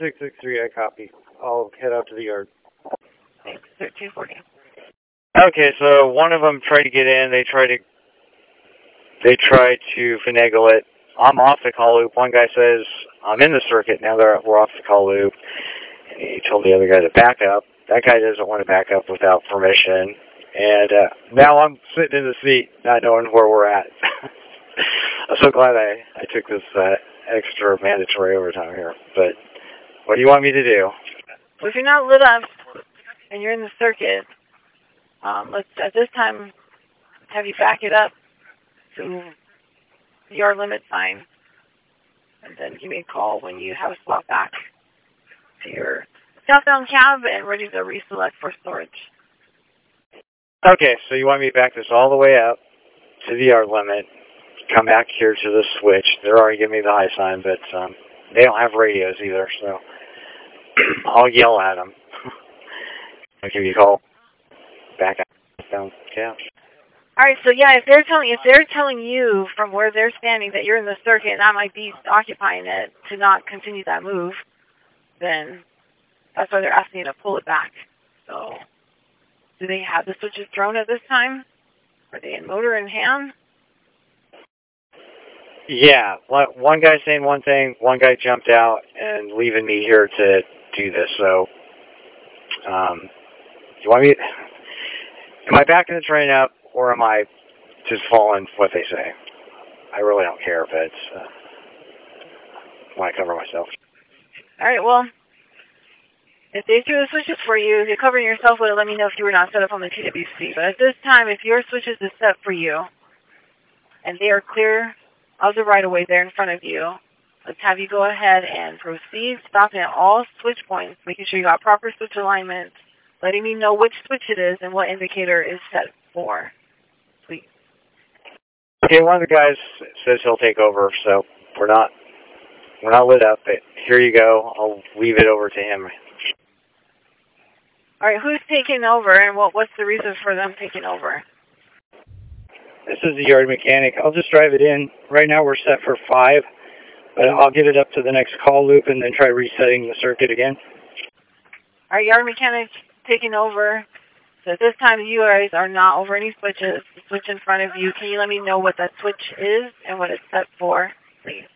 663, I copy. I'll head out to the yard. Thanks, 1340. Okay, so one of them tried to get in. They tried to finagle it. I'm off the call loop. One guy says, I'm in the circuit. Now we're off the call loop. And he told the other guy to back up. That guy doesn't want to back up without permission. And now I'm sitting in the seat, not knowing where we're at. I'm so glad I took this extra mandatory overtime here. But what do you want me to do? So if you're not lit up and you're in the circuit, let's at this time have you back it up to the yard limit sign, and then give me a call when you have a spot back to your southbound cab and ready to reselect for storage. Okay, so you want me to back this all the way up to the yard limit, come back here to the switch. They're already giving me the high sign, but they don't have radios either, so I'll yell at them. I'll give you a call. Back up, down cab. All right, so yeah, if they're telling you from where they're standing that you're in the circuit and that might be occupying it to not continue that move, then that's why they're asking you to pull it back. So, do they have the switches thrown at this time? Are they in motor in hand? Yeah, one guy saying one thing, one guy jumped out and leaving me here to do this. So, you want me? Am I backing the train up, or am I just following what they say? I really don't care, but I want to cover myself. All right, well, if they threw the switches for you, if you're covering yourself, would it let me know if you were not set up on the TWC. But at this time, if your switches is set for you, and they are clear of the right-of-way there in front of you, let's have you go ahead and proceed, stopping at all switch points, making sure you got proper switch alignment, letting me know which switch it is and what indicator is set for. Please. Okay, one of the guys says he'll take over, so we're not lit up, but here you go. I'll leave it over to him. All right, who's taking over, and what's the reason for them taking over? This is the yard mechanic. I'll just drive it in. Right now we're set for 5, but I'll get it up to the next call loop and then try resetting the circuit again. All right, yard mechanic taking over. So at this time, you guys are not over any switches. The switch in front of you. Can you let me know what that switch is and what it's set for, please?